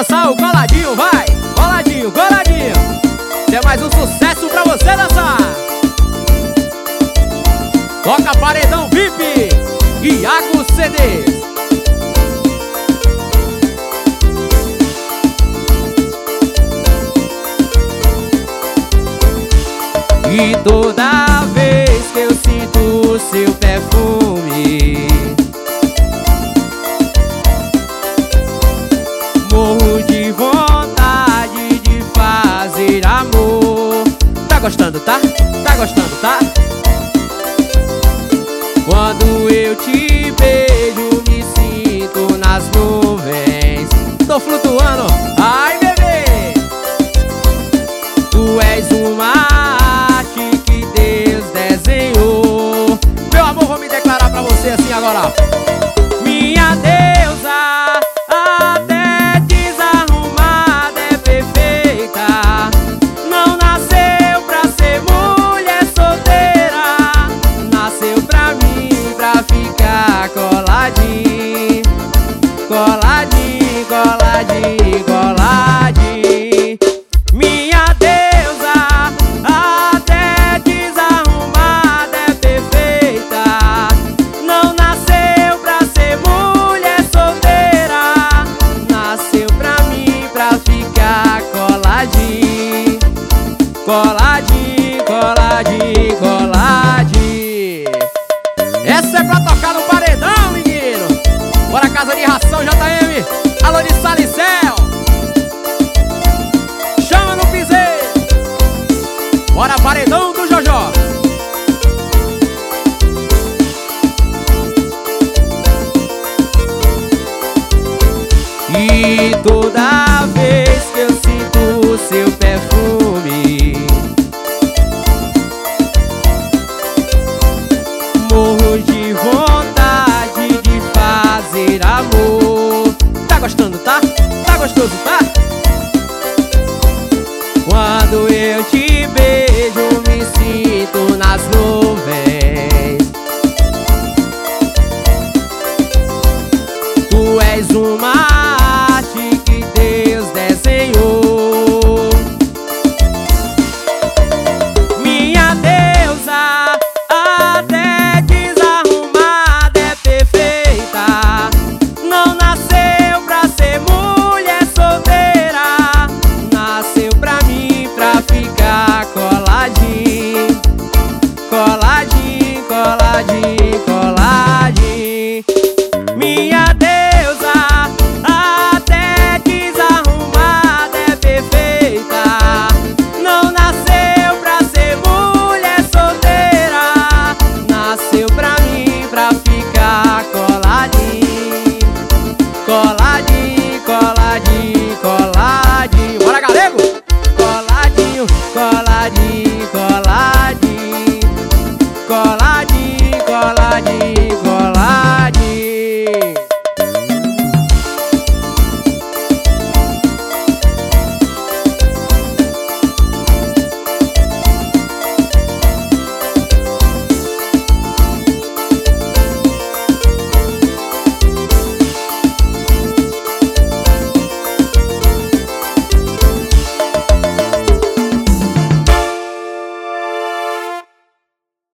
dançar o coladinho, vai! Coladinho, coladinho! Tem mais um sucesso pra você dançar! Toca Paredão VIP, Iago CDs. E toda vez que eu sinto o seu perfume, morro de vontade de fazer amor. Tá gostando, tá? Tá gostando, tá? Quando eu te beijo, me sinto nas nuvens. Tô flutuando, ai bebê. Tu és uma arte que Deus desenhou. Meu amor, vou me declarar pra você assim agora. Minha deusa, até desarrumada é perfeita. Não nasceu pra ser mulher solteira, nasceu pra mim, pra ficar coladinho, coladinho, coladinho, coladinho. Minha deusa, até desarrumada é perfeita. Não nasceu pra ser mulher solteira, nasceu pra mim, pra ficar coladinho, coladinho, coladinho, coladinho. Essa é pra tocar no paredão, menino. Bora, Casa de Ração, JM. Alô de Salicel. Chama no piseiro. Bora, Paredão do Jojó. E toda vez que eu sinto o seu perfume, morro de vontade de fazer amor. Tá gostando, tá? Tá gostoso, tá? Quando eu te beijo, me sinto nas nuvens. Tu és uma